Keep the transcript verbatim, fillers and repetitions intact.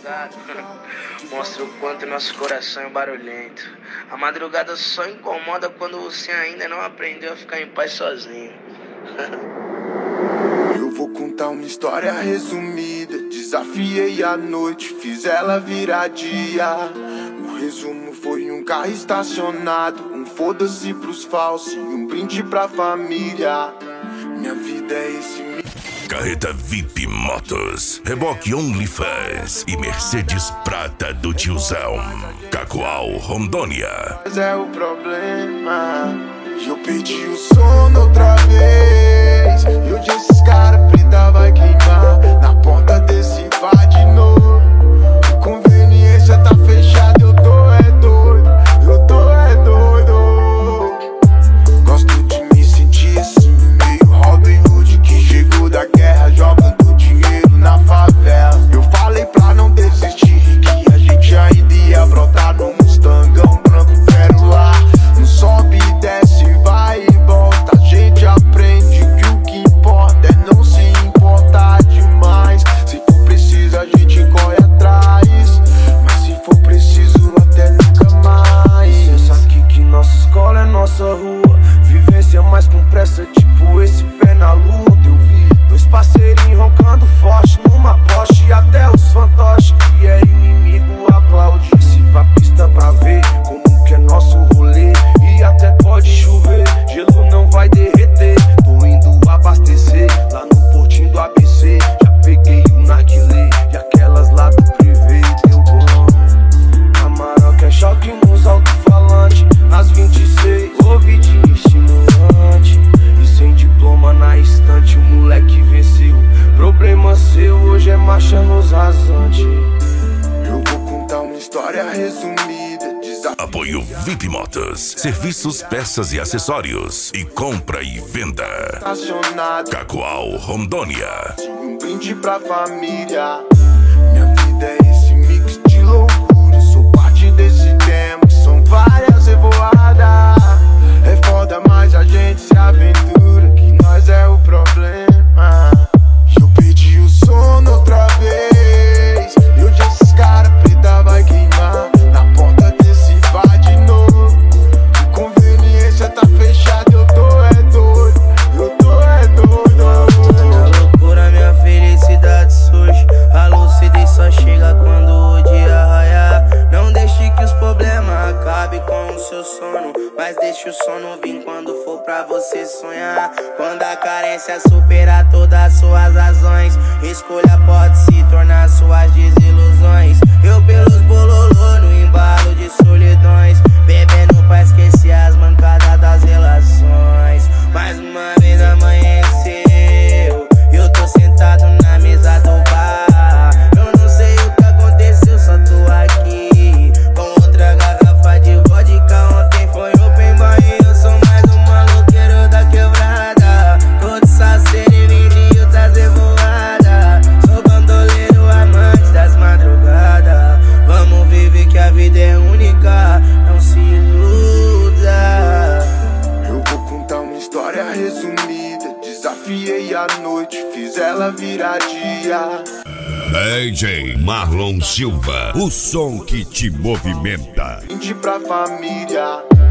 madrugada mostra o quanto nosso coração é barulhento. A madrugada só incomoda quando você ainda não aprendeu a ficar em paz sozinho. Eu vou contar uma história resumida. Desafiei a noite, fiz ela virar dia. O resumo foi um carro estacionado, um foda-se pros falsos e um brinde pra família. Minha vida é esse. Carreta V I P Motos, reboque OnlyFans e Mercedes Prata do tiozão. Cacoal, Rondônia. Mas é o problema, eu perdi o sono outra vez. E hoje esses caras preta vai queimar na porta desse bar de novo. Conveniência tá fechada, eu tô é doido, eu tô é doido. Gosto de me sentir assim, meio Robin Hood que chegou da guerra jogando dinheiro na favela. Eu falei pra não desistir, que a gente ainda ia brotar num Mustangão branco, quero lá. Não sobe e desce, vai e volta. A gente aprende que o que importa é não se importar demais. Se for preciso a gente corre atrás, mas se for preciso até nunca mais. Licença aqui que nossa escola é nossa rua. Vivência mais com pressa, tipo esse pé na lua. Eu vi dois parceirinhos roncando forte numa Porsche, e até os fantoches que é inimigo aplaude. Se pra pista pra ver como que é nosso rolê. E até pode chover, gelo não vai derreter. Tô indo abastecer lá no portinho do A B C. Já peguei um narguilé e aquelas lá do privê. Deu bom, Amarok é choque nos alto-falantes. Nas vinte e seis, ouvidinho estimulante. E sem diploma na estante, o moleque venceu. Problema seu, hoje é marcha nos rasantes. Eu vou contar uma história resumida. Desaf... Apoio V I P Motos, serviços, peças e acessórios. E compra e venda. Estacionado, Cacoal, Rondônia. um brinde pra família. Minha vida é esse mix de loucura. Sou parte desse tema, que são várias revoadas. É foda, mas a gente se aventura, que nós é o problema. Eu perdi o sono outra vez. E hoje esses caras preta vai queimar na porta desse bar de novo. Conveniência tá fechada, eu tô é doido, eu tô é doido. Na loucura minha felicidade surge. A lucidez só chega quando o dia raiar. Não deixe que os problemas acabem com o seu sono, mas deixe o sono vir quando for pra você sonhar. Quando a carência superar todas as suas razões, escolha pode se tornar suas desilusões. Eu pelos bololô no embalo de solidões, bebendo pra esquecer as mancadas das relações. Mais uma vez amanheceu, eu tô sentado na mesa do bar. Eu não sei o que aconteceu, só tô aqui com outra garrafa de vodka. Ontem foi open bar e eu sou mais um maloqueiro da quebrada. Todo saceiro e vidrinho tá revoada. Sou bandoleiro, amante das madrugadas. Vamos viver que a vida é única, não se iluda. Eu vou contar uma história resumida. Desafiei a noite, fiz ela virar dia. D J Marlon Silva, o som que te movimenta. Brinde pra família.